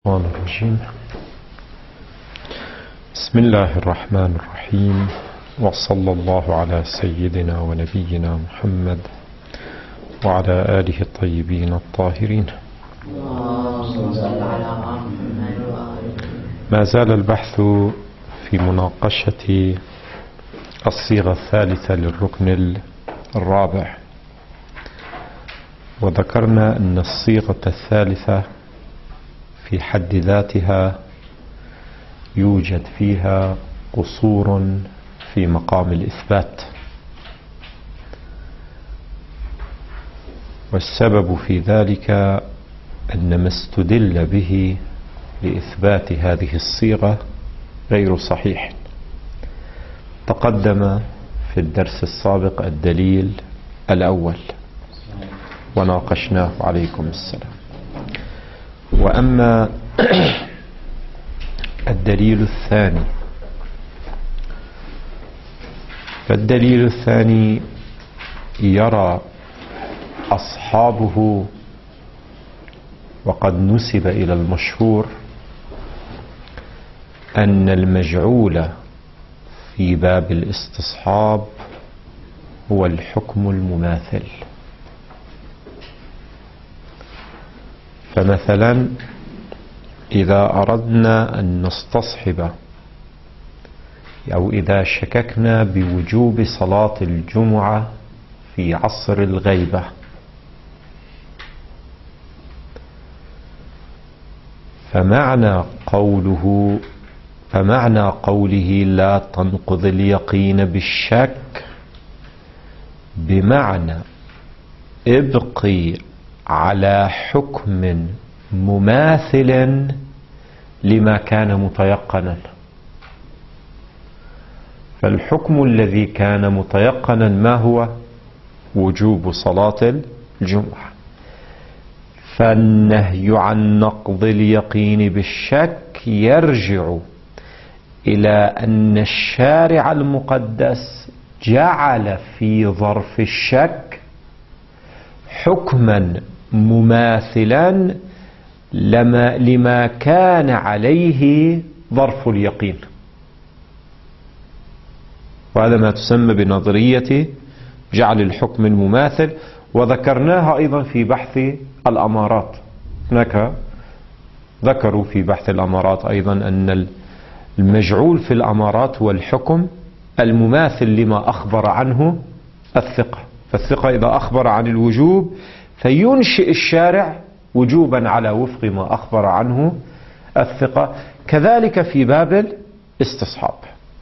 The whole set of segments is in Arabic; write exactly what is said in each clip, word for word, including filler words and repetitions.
الرحمن الرجيم. بسم الله الرحمن الرحيم، وصلى الله على سيدنا ونبينا محمد وعلى آله الطيبين الطاهرين. ما زال البحث في مناقشة الصيغة الثالثة للركن الرابع، وذكرنا أن الصيغة الثالثة في حد ذاتها يوجد فيها قصور في مقام الإثبات، والسبب في ذلك أن ما استدل به لإثبات هذه الصيغة غير صحيح. تقدم في الدرس السابق الدليل الأول وناقشناه عليكم السلام. وأما الدليل الثاني فالدليل الثاني يرى أصحابه، وقد نسب إلى المشهور، أن المجعول في باب الاستصحاب هو الحكم المماثل. فمثلا إذا أردنا أن نستصحب أو إذا شككنا بوجوب صلاة الجمعة في عصر الغيبة، فمعنى قوله فمعنى قوله لا تنقض اليقين بالشك بمعنى ابقي على حكم مماثل لما كان متيقنا. فالحكم الذي كان متيقنا ما هو؟ وجوب صلاة الجمعة. فالنهي عن نقض اليقين بالشك يرجع إلى أن الشارع المقدس جعل في ظرف الشك حكما مماثلا لما, لما كان عليه ظرف اليقين، وهذا ما تسمى بنظرية جعل الحكم المماثل، وذكرناها أيضا في بحث الأمارات. هناك ذكروا في بحث الأمارات أيضا أن المجعول في الأمارات هو الحكم المماثل لما أخبر عنه الثقة. فالثقة إذا أخبر عن الوجوب فينشئ الشارع وجوبا على وفق ما أخبر عنه الثقة. كذلك في باب الاستصحاب.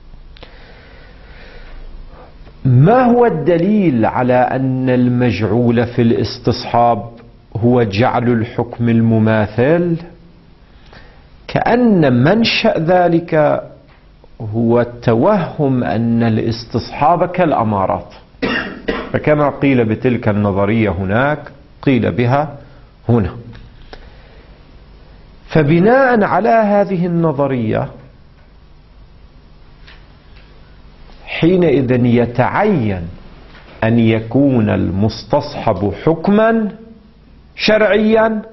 ما هو الدليل على أن المجعول في الاستصحاب هو جعل الحكم المماثل؟ كأن منشأ ذلك هو التوهم أن الاستصحاب كالأمارات، فكما قيل بتلك النظرية هناك قيل بها هنا. فبناء على هذه النظرية حينئذ يتعين أن يكون المستصحب حكما شرعيا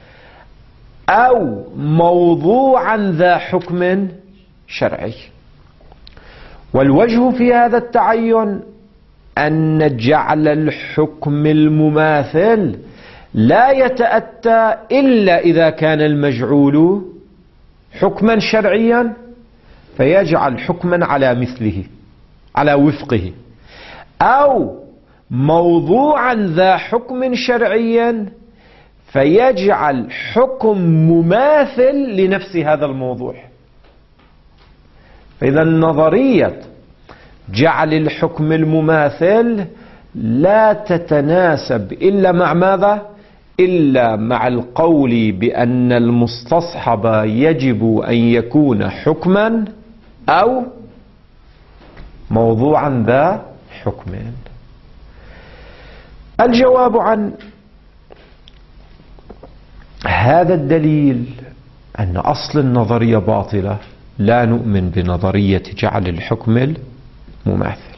أو موضوعا ذا حكم شرعي. والوجه في هذا التعين أن جعل الحكم المماثل لا يتأتى إلا إذا كان المجعول حكما شرعيا فيجعل حكما على مثله على وفقه، أو موضوعا ذا حكم شرعيا فيجعل حكم مماثل لنفس هذا الموضوع. فإذا نظرية جعل الحكم المماثل لا تتناسب إلا مع ماذا؟ إلا مع القول بأن المستصحب يجب أن يكون حكما أو موضوعا ذا حكم. الجواب عن هذا الدليل أن أصل النظرية باطلة. لا نؤمن بنظرية جعل الحكم المماثل.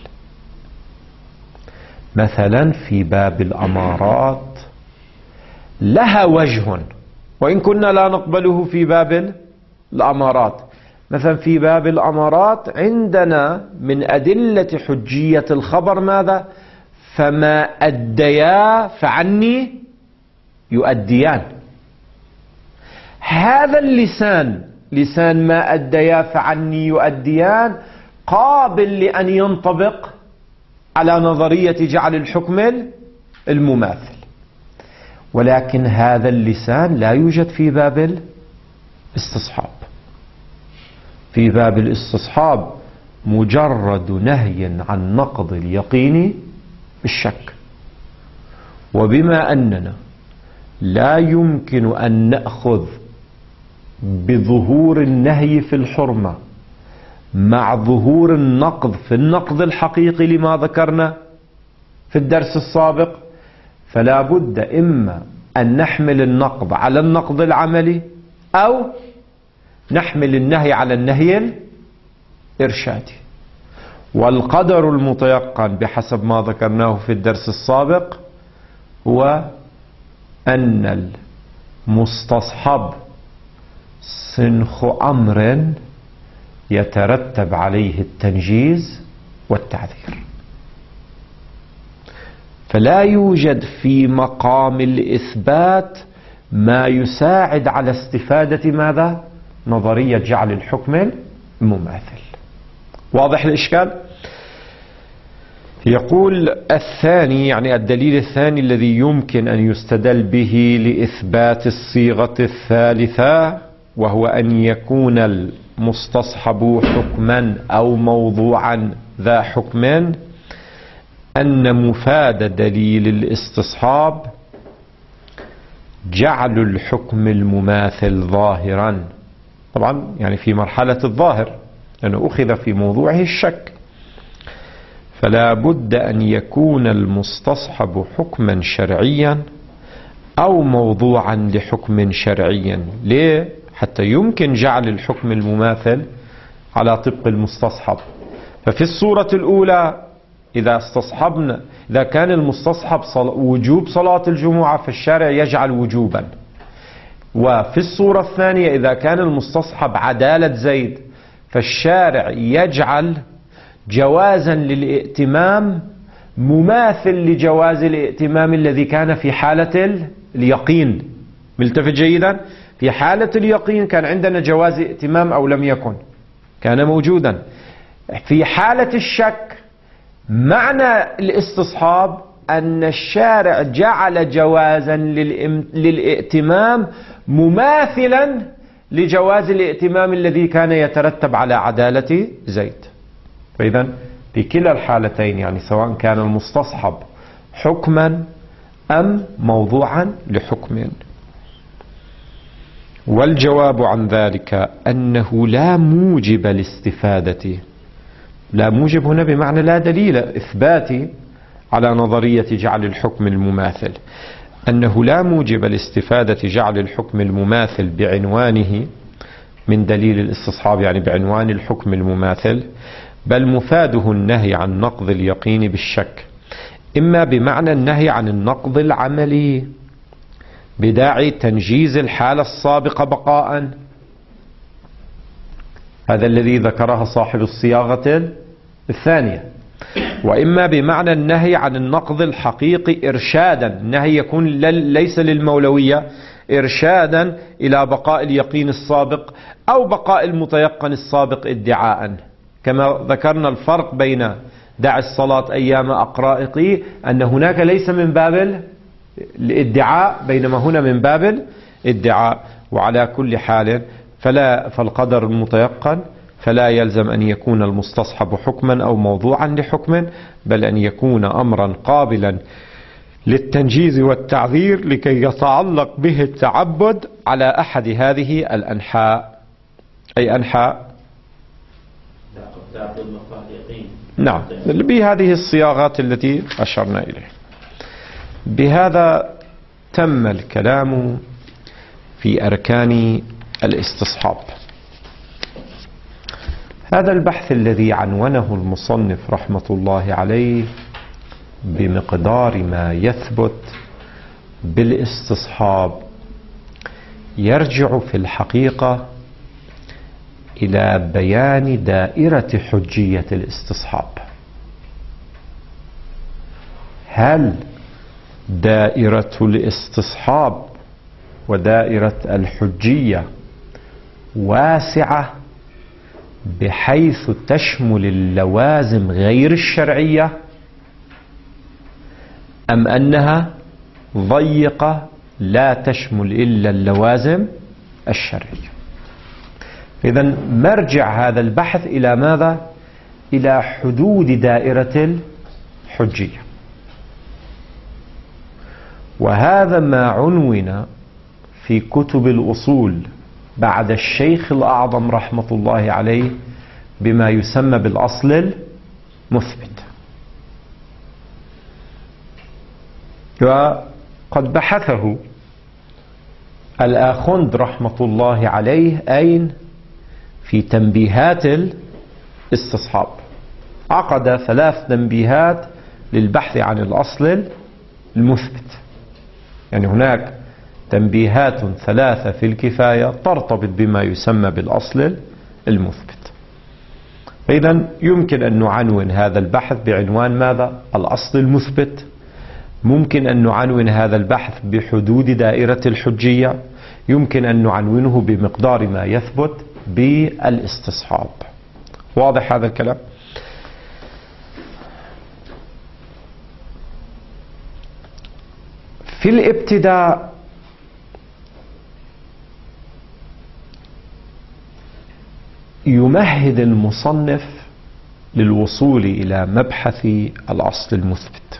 مثلا في باب الأمارات لها وجه وإن كنا لا نقبله في باب الأمارات. مثلا في باب الأمارات عندنا من أدلة حجية الخبر ماذا؟ فما أديا فعني يؤديان. هذا اللسان، لسان ما أديا فعني يؤديان، قابل لأن ينطبق على نظرية جعل الحكم المماثل، ولكن هذا اللسان لا يوجد في باب الاستصحاب. في باب الاستصحاب مجرد نهي عن نقض اليقين بالشك. وبما أننا لا يمكن أن نأخذ بظهور النهي في الحرمة مع ظهور النقض في النقض الحقيقي لما ذكرنا في الدرس السابق، فلا بد إما أن نحمل النقض على النقض العملي أو نحمل النهي على النهي الإرشادي. والقدر المتيقن بحسب ما ذكرناه في الدرس السابق هو أن المستصحب سنخ أمر يترتب عليه التنجيز والتعذير، فلا يوجد في مقام الإثبات ما يساعد على استفادة ماذا؟ نظرية جعل الحكم المماثل. واضح الإشكال؟ يقول الثاني، يعني الدليل الثاني الذي يمكن أن يستدل به لإثبات الصيغة الثالثة، وهو أن يكون المستصحب حكما أو موضوعا ذا حكم، أن مفاد دليل الاستصحاب جعل الحكم المماثل ظاهرا. طبعا يعني في مرحلة الظاهر لأنه أخذ في موضوعه الشك، فلا بد أن يكون المستصحب حكما شرعيا أو موضوعا لحكم شرعي. ليه؟ حتى يمكن جعل الحكم المماثل على طبق المستصحب. ففي الصورة الأولى إذا استصحبنا، إذا كان المستصحب صل... وجوب صلاة الجمعة فالشارع يجعل وجوبا. وفي الصورة الثانية إذا كان المستصحب عدالة زيد فالشارع يجعل جوازا للائتمام مماثل لجواز الائتمام الذي كان في حالة اليقين. ملتفت جيدا؟ في حالة اليقين كان عندنا جواز ائتمام أو لم يكن، كان موجودا. في حالة الشك معنى الاستصحاب أن الشارع جعل جوازا للائتمام مماثلا لجواز الائتمام الذي كان يترتب على عدالة زيد. فإذا في كلا الحالتين، يعني سواء كان المستصحب حكما أم موضوعا لحكم. والجواب عن ذلك أنه لا موجب الاستفادة. لا موجب هنا بمعنى لا دليل إثباتي على نظرية جعل الحكم المماثل، أنه لا موجب الاستفادة جعل الحكم المماثل بعنوانه من دليل الاستصحاب، يعني بعنوان الحكم المماثل، بل مفاده النهي عن نقض اليقين بالشك، إما بمعنى النهي عن النقض العملي بداعي تنجيز الحالة السابقة بقاء، هذا الذي ذكرها صاحب الصياغة الثانية، وإما بمعنى النهي عن النقض الحقيقي إرشادا، النهي يكون ليس للمولوية، إرشادا إلى بقاء اليقين السابق أو بقاء المتيقن السابق ادعاء. كما ذكرنا الفرق بين دع الصلاة أيام أقرائقي أن هناك ليس من باب الادعاء، بينما هنا من باب الادعاء. وعلى كل حال فلا فالقدر المتيقن فلا يلزم أن يكون المستصحب حكما أو موضوعا لحكم، بل أن يكون أمرا قابلا للتنجيز والتعذير لكي يتعلق به التعبد على أحد هذه الأنحاء. أي أنحاء؟ نعم، بهذه الصياغات التي أشرنا إليها. بهذا تم الكلام في أركان الاستصحاب. هذا البحث الذي عنونه المصنف رحمة الله عليه بمقدار ما يثبت بالاستصحاب يرجع في الحقيقة إلى بيان دائرة حجية الاستصحاب. هل دائرة الاستصحاب ودائرة الحجية واسعة بحيث تشمل اللوازم غير الشرعية، أم أنها ضيقة لا تشمل إلا اللوازم الشرعية؟ إذن مرجع هذا البحث إلى ماذا؟ إلى حدود دائرة الحجية. وهذا ما عنون في كتب الأصول بعد الشيخ الأعظم رحمة الله عليه بما يسمى بالأصل المثبت. وقد بحثه الآخوند رحمة الله عليه أين؟ في تنبيهات الاستصحاب. عقد ثلاث تنبيهات للبحث عن الأصل المثبت. يعني هناك تنبيهات ثلاثة في الكفاية ترتبط بما يسمى بالأصل المثبت. فإذا يمكن أن نعنون هذا البحث بعنوان ماذا؟ الأصل المثبت. ممكن أن نعنون هذا البحث بحدود دائرة الحجية. يمكن أن نعنونه بمقدار ما يثبت بالاستصحاب. واضح هذا الكلام؟ في الابتداء يمهد المصنف للوصول إلى مبحث الأصل المثبت،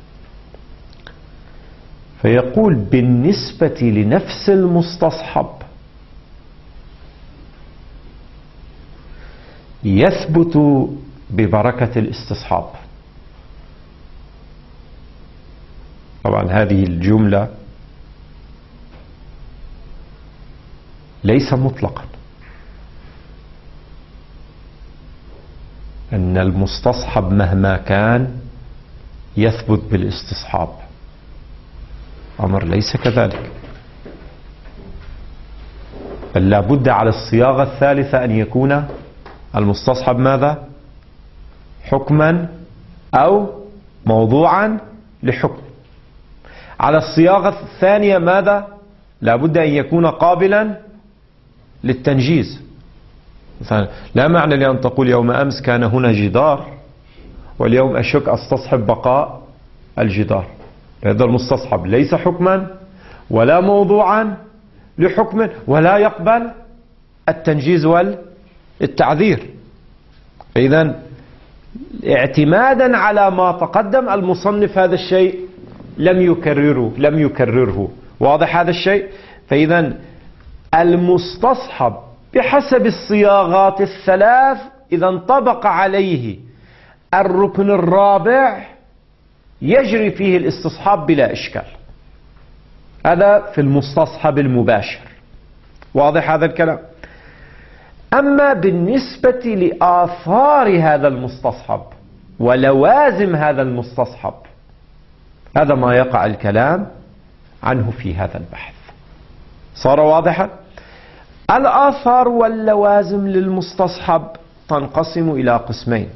فيقول بالنسبة لنفس المستصحب يثبت ببركة الاستصحاب. طبعا هذه الجملة ليس مطلقا، أن المستصحب مهما كان يثبت بالاستصحاب. أمر ليس كذلك، بل لا بد على الصياغة الثالثة أن يكون المستصحب ماذا؟ حكما أو موضوعا لحكم. على الصياغة الثانية ماذا؟ لا بد أن يكون قابلا للتنجيز. لا معنى لأن تقول يوم أمس كان هنا جدار واليوم أشك أستصحب بقاء الجدار. هذا المستصحب ليس حكما ولا موضوعا لحكم ولا يقبل التنجيز والتعذير. إذن اعتمادا على ما تقدم المصنف هذا الشيء لم يكرره لم يكرره واضح هذا الشيء؟ فإذا المستصحب بحسب الصياغات الثلاث إذا انطبق عليه الركن الرابع يجري فيه الاستصحاب بلا إشكال. هذا في المستصحب المباشر. واضح هذا الكلام؟ أما بالنسبة لآثار هذا المستصحب ولوازم هذا المستصحب، هذا ما يقع الكلام عنه في هذا البحث. صار واضحا؟ الآثار واللوازم للمستصحب تنقسم إلى قسمين: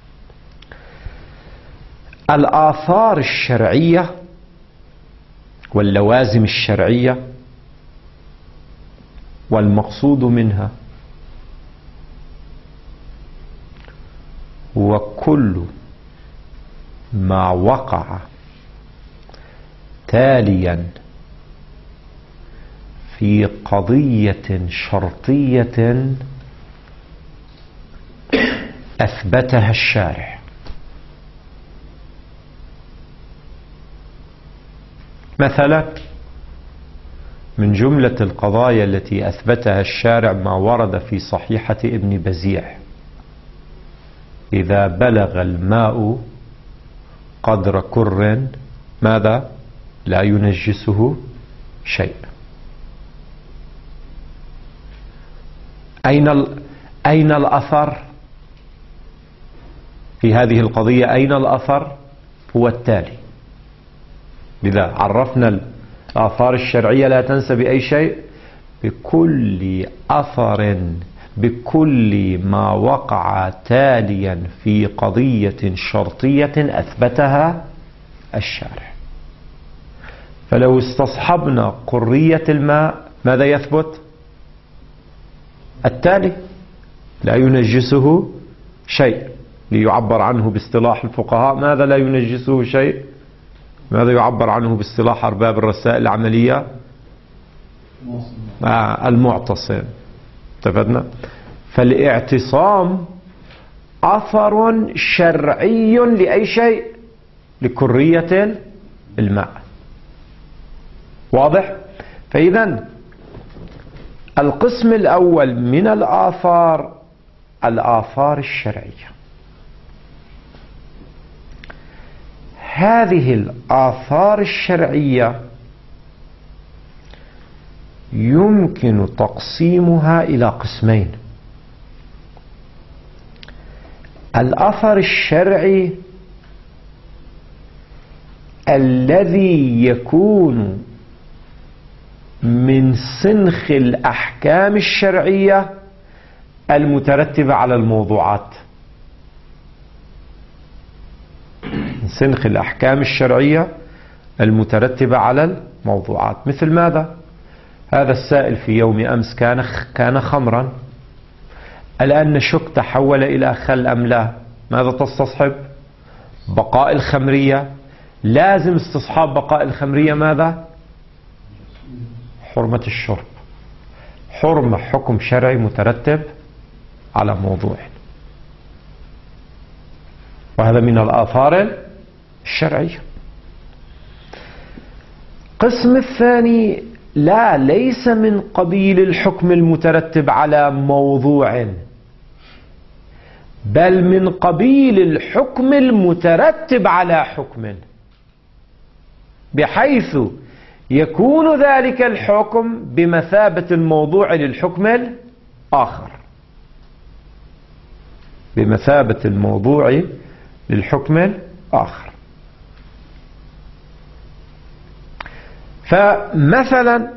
الآثار الشرعية واللوازم الشرعية، والمقصود منها هو كل ما وقع تاليا في قضية شرطية أثبتها الشارع. مثلا من جملة القضايا التي أثبتها الشارع ما ورد في صحيحة ابن بزيع: إذا بلغ الماء قدر كر ماذا؟ لا ينجسه شيء. أين أين الأثر في هذه القضية؟ أين الأثر؟ هو التالي. لذا عرفنا الآثار الشرعية لا تنسى بأي شيء بكل أثر بكل ما وقع تاليا في قضية شرطية أثبتها الشارع. فلو استصحبنا قرية الماء ماذا يثبت؟ التالي لا ينجسه شيء، ليعبر عنه باصطلاح الفقهاء ماذا لا ينجسه شيء؟ ماذا يعبر عنه باصطلاح أرباب الرسائل العملية؟ آه المعتصم. اتفقنا؟ فالاعتصام أثر شرعي لأي شيء؟ لكرية الماء. واضح؟ فإذا القسم الأول من الآثار الآثار الشرعية. هذه الآثار الشرعية يمكن تقسيمها إلى قسمين. الأثر الشرعي الذي يكون من سنخ الأحكام الشرعية المترتبة على الموضوعات. من سنخ الأحكام الشرعية المترتبة على الموضوعات. مثل ماذا؟ هذا السائل في يوم أمس كان كان خمرا، الآن نشك تحول إلى خل أم لا؟ ماذا تستصحب؟ بقاء الخمرية. لازم استصحاب بقاء الخمرية ماذا؟ حرمة الشرب. حرمة حكم شرعي مترتب على موضوع، وهذا من الآثار الشرعية. القسم الثاني لا، ليس من قبيل الحكم المترتب على موضوع، بل من قبيل الحكم المترتب على حكم، بحيث يكون ذلك الحكم بمثابة الموضوع للحكم الآخر. بمثابة الموضوع للحكم الآخر. فمثلا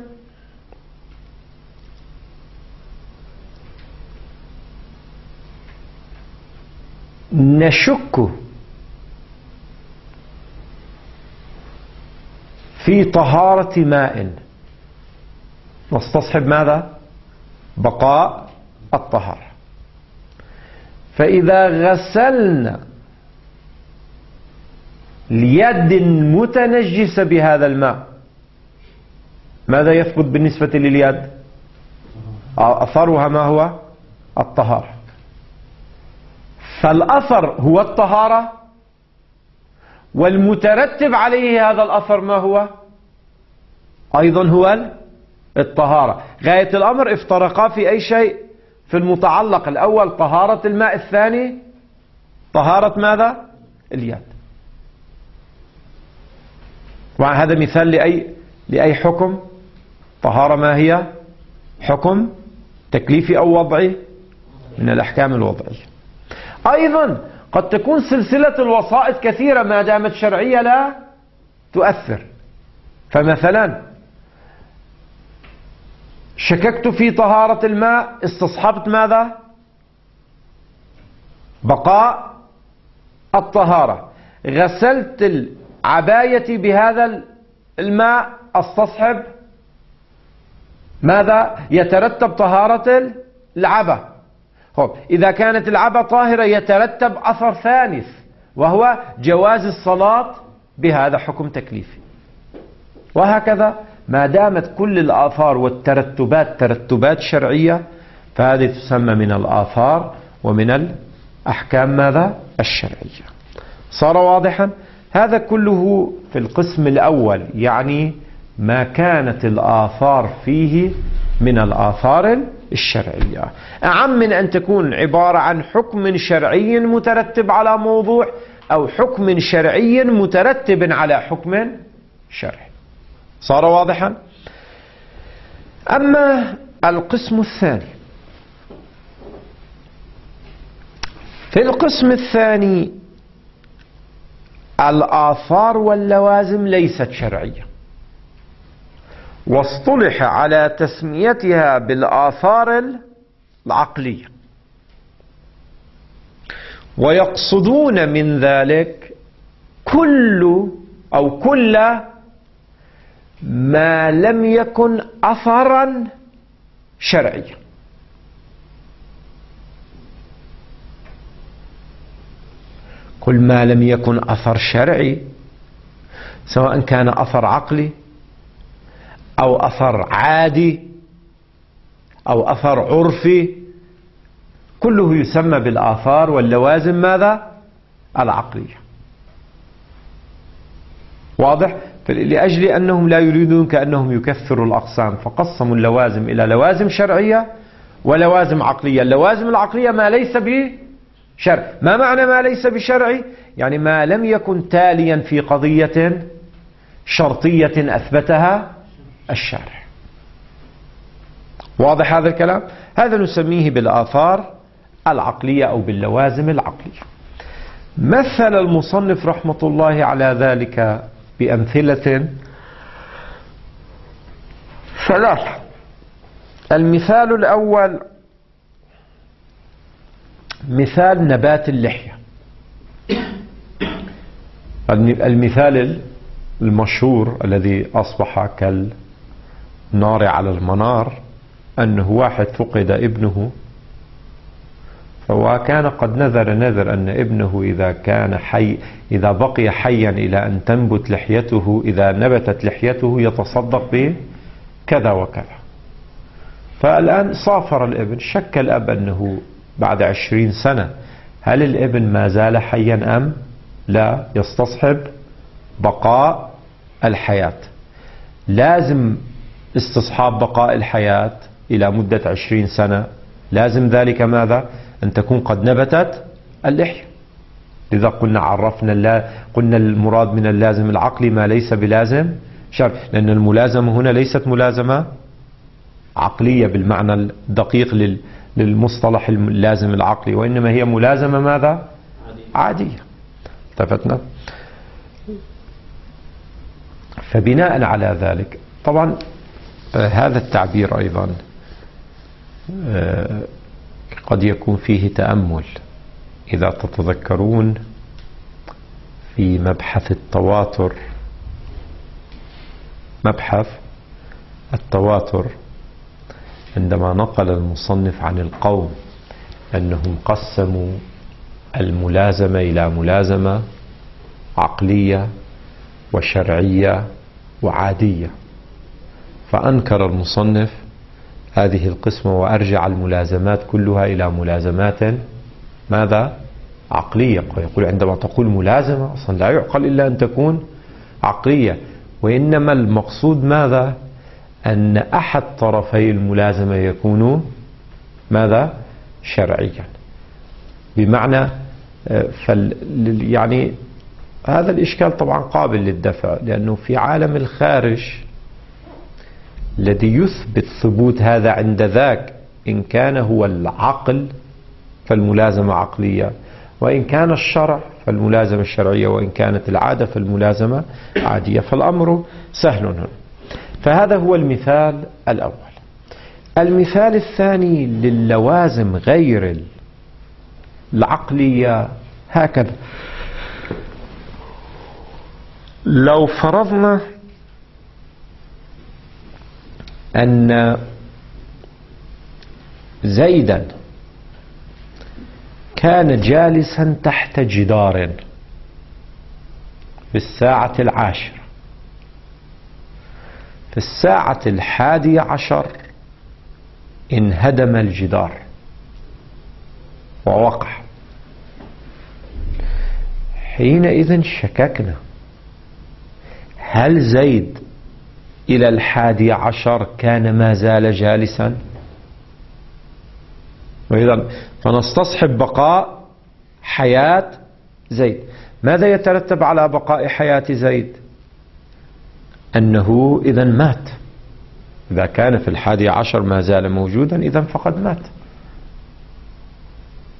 نشك في طهارة ماء، نستصحب ماذا؟ بقاء الطهارة. فإذا غسلنا اليد المتنجسة بهذا الماء ماذا يثبت بالنسبة لليد؟ أثرها ما هو؟ الطهارة. فالأثر هو الطهارة، والمترتب عليه هذا الأثر ما هو؟ أيضا هو الطهارة. غاية الأمر افترقا في أي شيء؟ في المتعلق الأول طهارة الماء، الثاني طهارة ماذا؟ اليد. وهذا مثال لأي لأي حكم؟ طهارة ما هي؟ حكم تكليفي أو وضعي من الأحكام الوضعية. أيضا قد تكون سلسلة الوسائط كثيرة ما دامت شرعية لا تؤثر. فمثلا شككت في طهارة الماء، استصحبت ماذا؟ بقاء الطهارة. غسلت العباية بهذا الماء، استصحب ماذا؟ يترتب طهارة العبا. إذا كانت العبا طاهرة يترتب أثر ثالث، وهو جواز الصلاة بهذا حكم تكليفي. وهكذا ما دامت كل الآثار والترتبات ترتبات شرعية، فهذه تسمى من الآثار ومن الأحكام ماذا؟ الشرعية. صار واضحا؟ هذا كله في القسم الأول، يعني ما كانت الآثار فيه من الآثار الشرعية، أعم من أن تكون عبارة عن حكم شرعي مترتب على موضوع أو حكم شرعي مترتب على حكم شرعي. صار واضحا؟ أما القسم الثاني، في القسم الثاني الآثار واللوازم ليست شرعية، واصطلح على تسميتها بالآثار العقلية، ويقصدون من ذلك كل أو كل ما لم يكن أثرا شرعيا. كل ما لم يكن أثر شرعي، سواء كان أثر عقلي أو أثر عادي أو أثر عرفي، كله يسمى بالآثار واللوازم ماذا؟ العقلية. واضح؟ لأجل أنهم لا يريدون كأنهم يكثروا الأقسام، فقسموا اللوازم إلى لوازم شرعية ولوازم عقلية. اللوازم العقلية ما ليس بشرع. ما معنى ما ليس بشرعي؟ يعني ما لم يكن تاليا في قضية شرطية أثبتها الشارع. واضح هذا الكلام؟ هذا نسميه بالآثار العقلية أو باللوازم العقلية. مثل المصنف رحمة الله على ذلك بأمثلة ثلاثة. المثال الأول مثال نبات اللحية. المثال المشهور الذي أصبح كالنار على المنار أنه واحد فقد ابنه، وكان قد نذر نذر أن ابنه إذا كان حي إذا بقي حيا إلى أن تنبت لحيته، إذا نبتت لحيته يتصدق بكذا وكذا. فالآن صافر الابن، شك الأب أنه بعد عشرين سنة هل الابن ما زال حيا أم لا؟ يستصحب بقاء الحياة. لازم استصحاب بقاء الحياة إلى مدة عشرين سنة، لازم ذلك ماذا؟ أن تكون قد نبتت اللحية. لذا قلنا عرفنا الله، قلنا المراد من اللازم العقلي ما ليس بلازم شرعي، لأن الملازمة هنا ليست ملازمة عقلية بالمعنى الدقيق للمصطلح اللازم العقلي، وإنما هي ملازمة ماذا؟ عادية. التفتنا؟ فبناء على ذلك طبعا آه هذا التعبير أيضا آه قد يكون فيه تأمل. إذا تتذكرون في مبحث التواتر، مبحث التواتر عندما نقل المصنف عن القوم أنهم قسموا الملازمة إلى ملازمة عقلية وشرعية وعادية، فأنكر المصنف هذه القسمة وأرجع الملازمات كلها إلى ملازمات ماذا؟ عقلية. يقول عندما تقول ملازمة أصلا لا يعقل إلا أن تكون عقلية، وإنما المقصود ماذا؟ أن أحد طرفي الملازمة يكون ماذا؟ شرعيا. بمعنى فال يعني هذا الإشكال طبعا قابل للدفع، لأنه في عالم الخارج الذي يثبت ثبوت هذا عند ذاك، إن كان هو العقل فالملازمة عقلية، وإن كان الشرع فالملازمة الشرعية، وإن كانت العادة فالملازمة عادية، فالأمر سهل هنا. فهذا هو المثال الأول. المثال الثاني للوازم غير العقلية هكذا: لو فرضنا أن زيدا كان جالسا تحت جدار في الساعة العاشرة، في الساعة الحادية عشر انهدم الجدار ووقع. حينئذ شككنا هل زيد إلى الحادي عشر كان ما زال جالسا؟ وإذا فنستصحب بقاء حياة زيد. ماذا يترتب على بقاء حياة زيد؟ أنه إذا مات. إذا كان في الحادي عشر ما زال موجودا إذا فقد مات.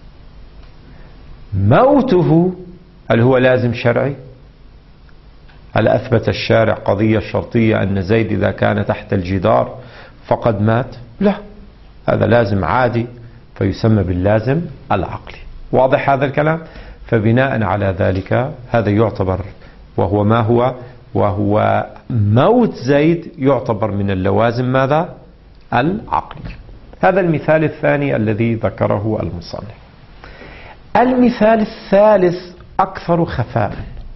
موته هل هو لازم شرعي هل أثبت الشارع قضية شرطية أن زيد إذا كان تحت الجدار فقد مات؟ لا، هذا لازم عادي فيسمى باللازم العقلي. واضح هذا الكلام؟ فبناء على ذلك هذا يعتبر، وهو ما هو؟ وهو موت زيد يعتبر من اللوازم ماذا؟ العقلية. هذا المثال الثاني الذي ذكره المصنف. المثال الثالث أكثر خفاء،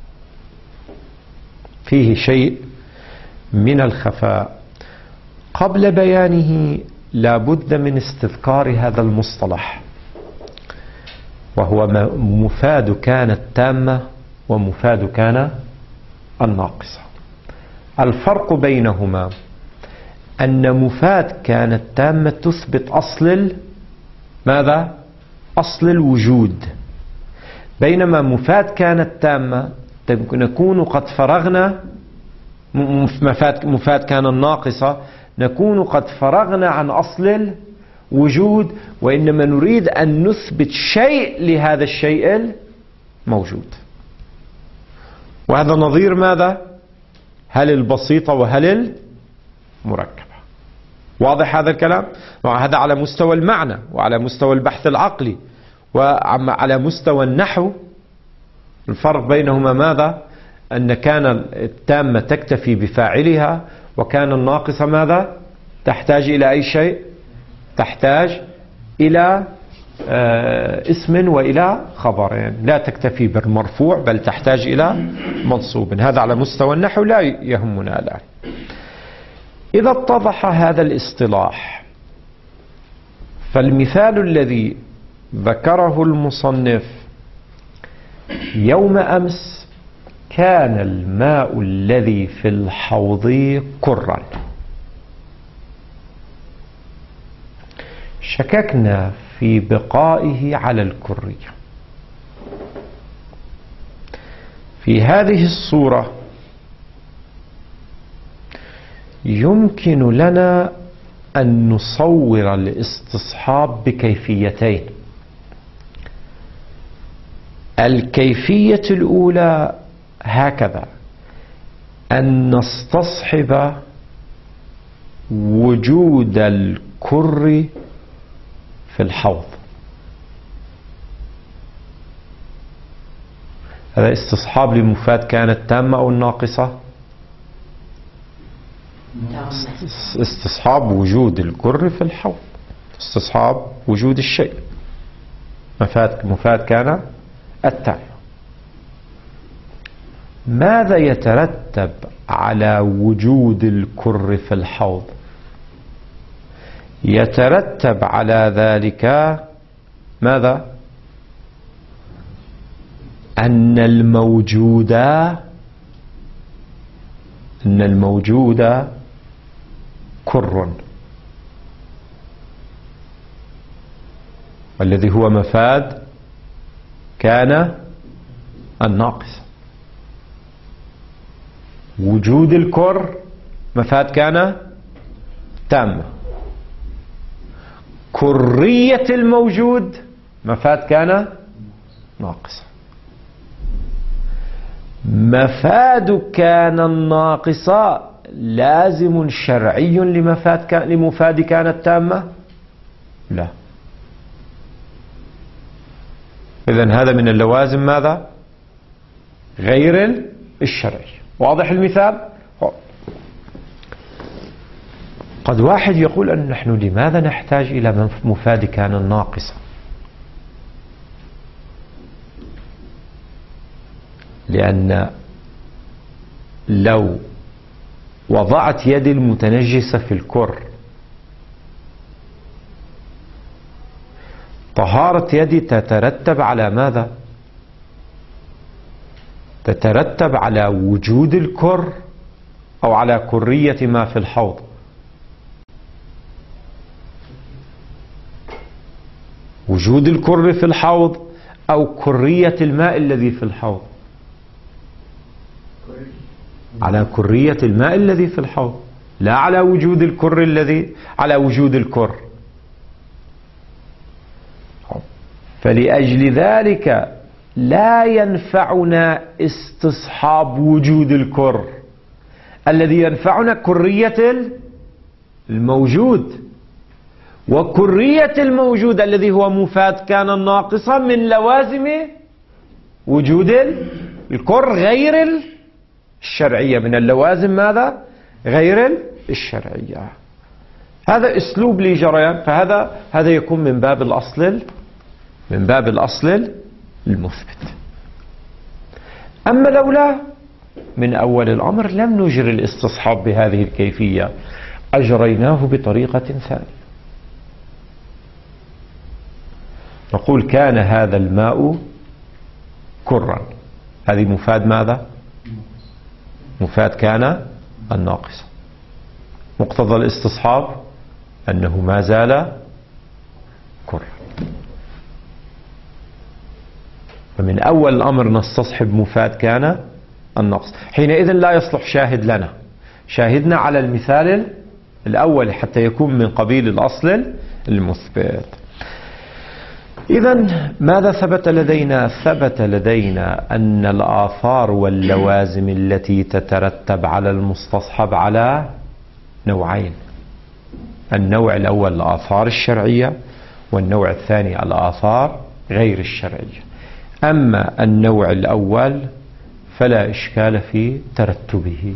فيه شيء من الخفاء. قبل بيانه لا بد من استذكار هذا المصطلح، وهو مفاد كان التامة ومفاد كان الناقصة. الفرق بينهما أن مفاد كان التامة تثبت أصل ماذا؟ أصل الوجود، بينما مفاد كان التامة نكون قد فرغنا، مفاد كان الناقصة نكون قد فرغنا عن أصل الوجود، وإنما نريد أن نثبت شيء لهذا الشيء الموجود. وهذا نظير ماذا؟ هل البسيطة وهل المركبة. واضح هذا الكلام؟ هذا على مستوى المعنى وعلى مستوى البحث العقلي، وعلى مستوى النحو الفرق بينهما ماذا؟ أن كان التامة تكتفي بفاعلها، وكان الناقصة ماذا؟ تحتاج إلى أي شيء؟ تحتاج إلى اسم وإلى خبرين، لا تكتفي بالمرفوع بل تحتاج إلى منصوب. هذا على مستوى النحو لا يهمنا الآن. إذا اتضح هذا الاصطلاح، فالمثال الذي ذكره المصنف: يوم أمس كان الماء الذي في الحوض كرا. شككنا في بقائه على الكرية. في هذه الصورة يمكن لنا أن نصور الاستصحاب بكيفيتين. الكيفية الأولى هكذا: أن نستصحب وجود الكر في الحوض. هذا استصحاب لمفاد كانت تامة أو الناقصة؟ استصحاب وجود الكر في الحوض، استصحاب وجود الشيء. مفاد مفاد كان التام. ماذا يترتب على وجود الكر في الحوض؟ يترتب على ذلك ماذا؟ أن الموجود أن الموجود كر، والذي هو مفاد كان الناقص. وجود الكر مفاد كان تام، كرية الموجود مفاد كان ناقص. مفاد كان الناقصة لازم شرعي لمفاد كان لمفاد كانت تامة؟ لا. إذن هذا من اللوازم ماذا؟ غير الشرعي. واضح المثال؟ قد واحد يقول أن نحن لماذا نحتاج إلى مفاد كان الناقصة؟ لأن لو وضعت يدي المتنجسة في الكر، طهارة يدي تترتب على ماذا؟ تترتب على وجود الكر أو على كرية ما في الحوض؟ وجود الكر في الحوض أو كرية الماء الذي في الحوض؟ على كرية الماء الذي في الحوض، لا على وجود الكر الذي على وجود الكر. فلأجل ذلك لا ينفعنا استصحاب وجود الكر، الذي ينفعنا كرية الموجود، وكرية الموجود الذي هو مفاد كان الناقصة من لوازم وجود الكر غير الشرعية، من اللوازم ماذا؟ غير الشرعية. هذا اسلوب لجريان، فهذا هذا يكون من باب الاصل من باب الاصل المثبت. اما لولا من اول الامر لم نجري الاستصحاب بهذه الكيفية، اجريناه بطريقة ثانية. نقول كان هذا الماء كرا، هذه مفاد ماذا؟ مفاد كان الناقصة. مقتضى الاستصحاب أنه ما زال كرا. فمن أول الأمر نستصحب مفاد كان النقص. حينئذ لا يصلح شاهد لنا، شاهدنا على المثال الأول حتى يكون من قبيل الأصل المثبت. إذن ماذا ثبت لدينا؟ ثبت لدينا أن الآثار واللوازم التي تترتب على المستصحب على نوعين. النوع الأول الآثار الشرعية، والنوع الثاني الآثار غير الشرعية. أما النوع الأول فلا إشكال في ترتبه.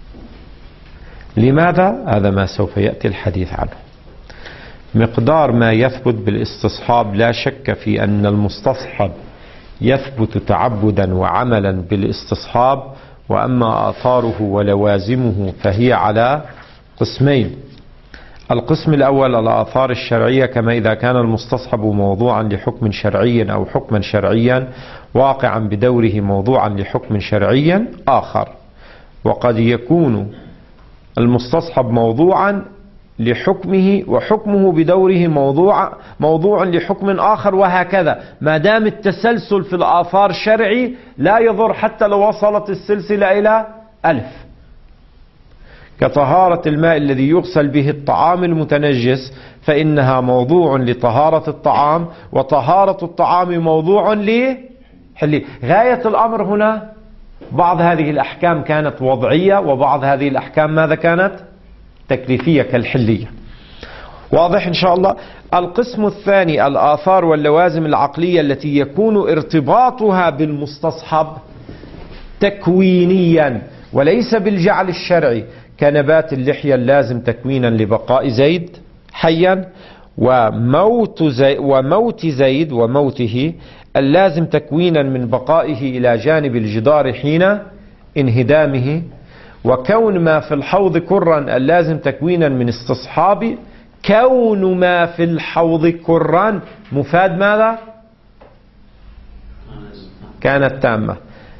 لماذا؟ هذا ما سوف يأتي الحديث عنه. مقدار ما يثبت بالاستصحاب لا شك في أن المستصحب يثبت تعبدا وعملا بالاستصحاب، وأما آثاره ولوازمه فهي على قسمين. القسم الأول الآثار الشرعية، كما إذا كان المستصحب موضوعا لحكم شرعي أو حكما شرعيا واقعا بدوره موضوعا لحكم شرعي آخر. وقد يكون المستصحب موضوعا لحكمه وحكمه بدوره موضوع موضوع لحكم آخر، وهكذا ما دام التسلسل في الآثار الشرعي لا يضر حتى لو وصلت السلسلة إلى ألف. كطهارة الماء الذي يغسل به الطعام المتنجس، فإنها موضوع لطهارة الطعام، وطهارة الطعام موضوع لحله. غاية الأمر هنا بعض هذه الأحكام كانت وضعية، وبعض هذه الأحكام ماذا كانت؟ تكليفية كالحلية. واضح إن شاء الله. القسم الثاني الآثار واللوازم العقلية التي يكون ارتباطها بالمستصحب تكوينيا وليس بالجعل الشرعي، كنبات اللحية اللازم تكوينا لبقاء زيد حيا، وموت زيد, وموت زيد وموته اللازم تكوينا من بقائه إلى جانب الجدار حين انهدامه، وكون ما في الحوض كرا اللازم تكوينا من استصحاب كون ما في الحوض كرا مفاد ماذا؟ كانت تامة،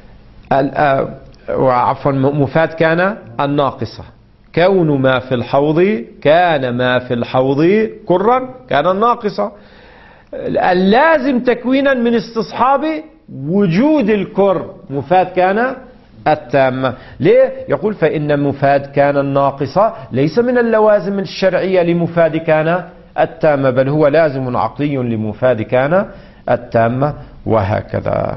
وعفوا مفاد كان الناقصة. كون ما في الحوض كان ما في الحوض كرا كان الناقصة. اللازم تكوينا من استصحاب وجود الكر مفاد كان التامة. ليه؟ يقول فإن مفاد كان الناقصة ليس من اللوازم الشرعية لمفاد كان التامة، بل هو لازم عقلي لمفاد كان التامة، وهكذا.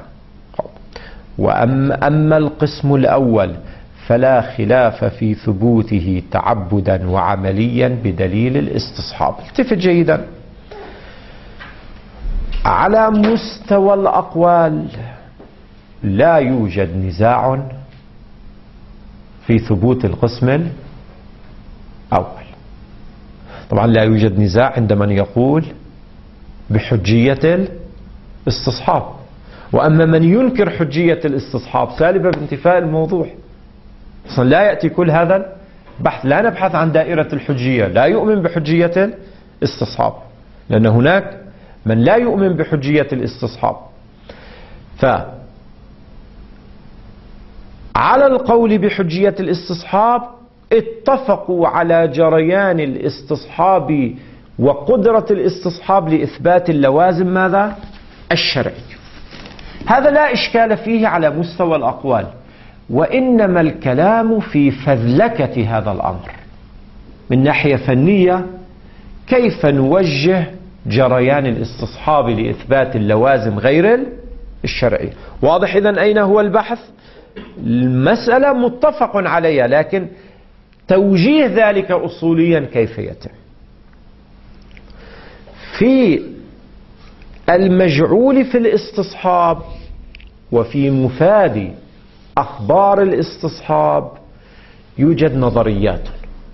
وأما أما القسم الأول فلا خلاف في ثبوته تعبدا وعمليا بدليل الاستصحاب. التفت جيدا. على مستوى الأقوال لا يوجد نزاع في ثبوت القسم الأول. طبعا لا يوجد نزاع عند من يقول بحجية الاستصحاب، وأما من ينكر حجية الاستصحاب سالبة بانتفاء الموضوع. أصلا لا يأتي كل هذا البحث، لا نبحث عن دائرة الحجية، لا يؤمن بحجية الاستصحاب، لأن هناك من لا يؤمن بحجية الاستصحاب. ف على القول بحجية الاستصحاب اتفقوا على جريان الاستصحاب وقدرة الاستصحاب لإثبات اللوازم ماذا؟ الشرعي. هذا لا إشكال فيه على مستوى الأقوال، وإنما الكلام في فذلكة هذا الأمر من ناحية فنية. كيف نوجه جريان الاستصحاب لإثبات اللوازم غير الشرعية. واضح إذن أين هو البحث؟ المسألة متفق عليها، لكن توجيه ذلك أصوليا كيف يتم؟ في المجعول في الاستصحاب وفي مفاد أخبار الاستصحاب يوجد نظريات.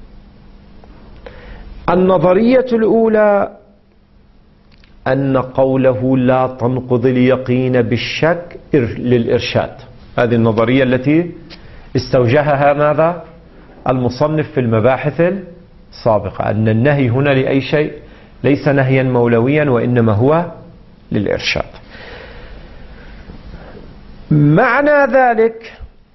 النظرية الأولى أن قوله لا تنقض اليقين بالشك للإرشاد. هذه النظرية التي استوجهها ماذا؟ المصنف في المباحث السابقة، أن النهي هنا لأي شيء ليس نهيا مولويا وإنما هو للإرشاد. معنى ذلك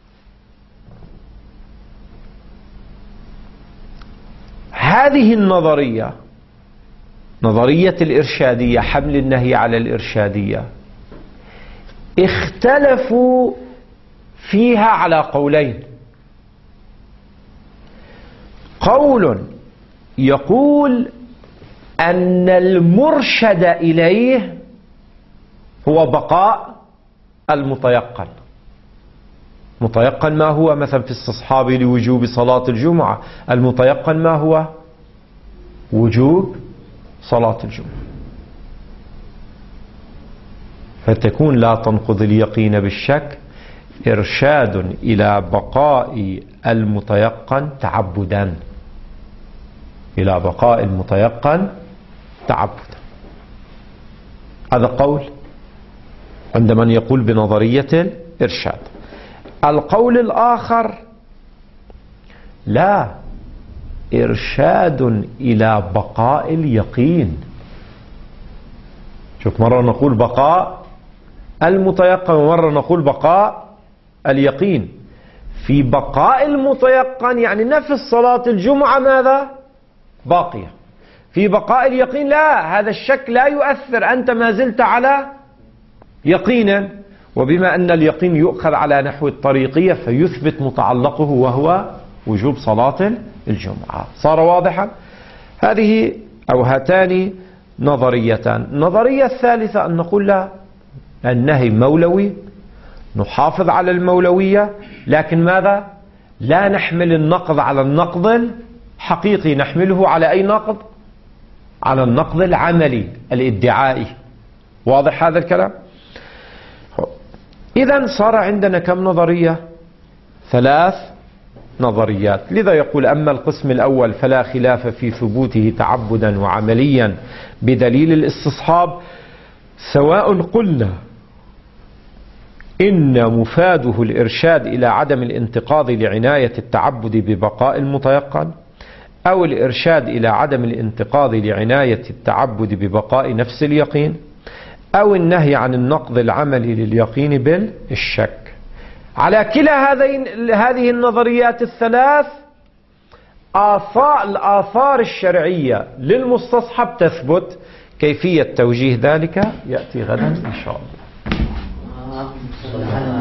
هذه النظرية، نظرية الإرشادية، حمل النهي على الإرشادية، اختلفوا فيها على قولين. قول يقول أن المرشد إليه هو بقاء المتيقن. متيقن ما هو؟ مثلا في استصحاب لوجوب صلاة الجمعة، المتيقن ما هو؟ وجوب صلاة الجمعة. فتكون لا تنقض اليقين بالشك إرشاد إلى بقاء المتيقن تعبدا، إلى بقاء المتيقن تعبدا. هذا قول عند من يقول بنظرية الإرشاد. القول الآخر لا، إرشاد إلى بقاء اليقين. شوف، مرة نقول بقاء المتيقن ومرة نقول بقاء اليقين. في بقاء المتيقن يعني نفس صلاة الجمعة ماذا؟ باقية. في بقاء اليقين لا، هذا الشك لا يؤثر، أنت ما زلت على يقينا. وبما أن اليقين يؤخذ على نحو الطريقية فيثبت متعلقه وهو وجوب صلاة الجمعة. صار واضحا؟ هذه أو هاتان نظريتان. النظرية الثالثة أن نقول لا، النهي مولوي، نحافظ على المولوية، لكن ماذا؟ لا نحمل النقض على النقض الحقيقي، نحمله على أي نقض؟ على النقض العملي الادعائي. واضح هذا الكلام؟ إذن صار عندنا كم نظرية؟ ثلاث نظريات. لذا يقول أما القسم الأول فلا خلاف في ثبوته تعبدا وعمليا بدليل الاستصحاب، سواء قلنا إن مفاده الإرشاد إلى عدم الانتقاض لعناية التعبد ببقاء المتيقن، أو الإرشاد إلى عدم الانتقاض لعناية التعبد ببقاء نفس اليقين، أو النهي عن النقض العملي لليقين بالشك. على كلا هذه النظريات الثلاث آثار الآثار الشرعية للمستصحب تثبت. كيفية توجيه ذلك يأتي غدا إن شاء الله.